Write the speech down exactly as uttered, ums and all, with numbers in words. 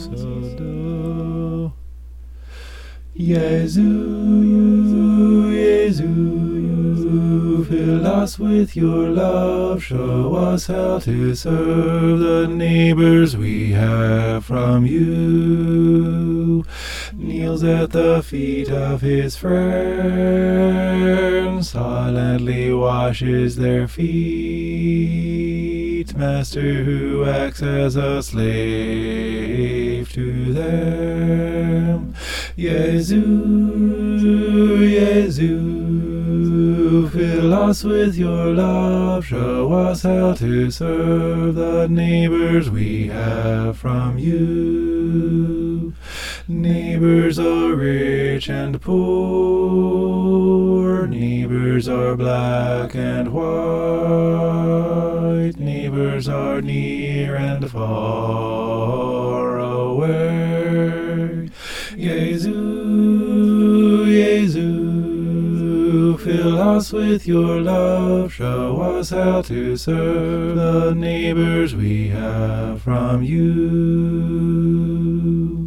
so do. Jesu, Jesu, fill us with your love, show us how to serve the neighbors we have from you. Kneels at the feet of his friends, silently washes their feet. Master who acts as a slave to them. Jesu, Jesu, fill us with your love, show us how to serve the neighbors we have from you. Neighbors are rich and poor, neighbors are black and white, neighbors are near and far away. Jesu, Jesu, fill us with your love, show us how to serve the neighbors we have from you.